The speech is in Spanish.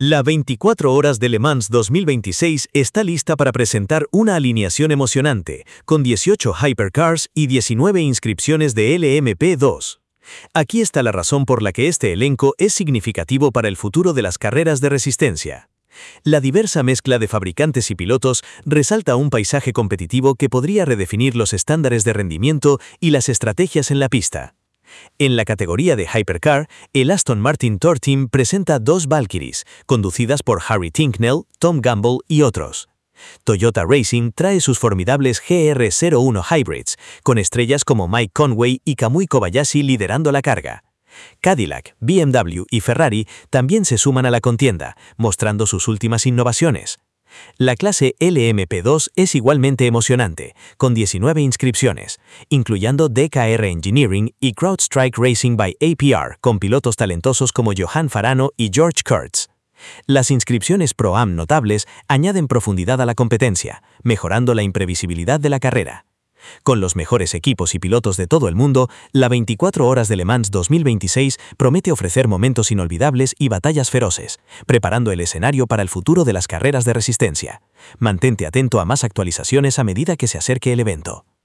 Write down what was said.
La 24 horas de Le Mans 2026 está lista para presentar una alineación emocionante, con 18 Hypercars y 19 inscripciones de LMP2. Aquí está la razón por la que este elenco es significativo para el futuro de las carreras de resistencia. La diversa mezcla de fabricantes y pilotos resalta un paisaje competitivo que podría redefinir los estándares de rendimiento y las estrategias en la pista. En la categoría de Hypercar, el Aston Martin Tour Team presenta dos Valkyries, conducidas por Harry Tincknell, Tom Gamble y otros. Toyota Racing trae sus formidables GR01 Hybrids, con estrellas como Mike Conway y Kamui Kobayashi liderando la carga. Cadillac, BMW y Ferrari también se suman a la contienda, mostrando sus últimas innovaciones. La clase LMP2 es igualmente emocionante, con 19 inscripciones, incluyendo DKR Engineering y CrowdStrike Racing by APR, con pilotos talentosos como Johan Farano y George Kurtz. Las inscripciones Pro-Am notables añaden profundidad a la competencia, mejorando la imprevisibilidad de la carrera. Con los mejores equipos y pilotos de todo el mundo, la 24 horas de Le Mans 2026 promete ofrecer momentos inolvidables y batallas feroces, preparando el escenario para el futuro de las carreras de resistencia. Mantente atento a más actualizaciones a medida que se acerque el evento.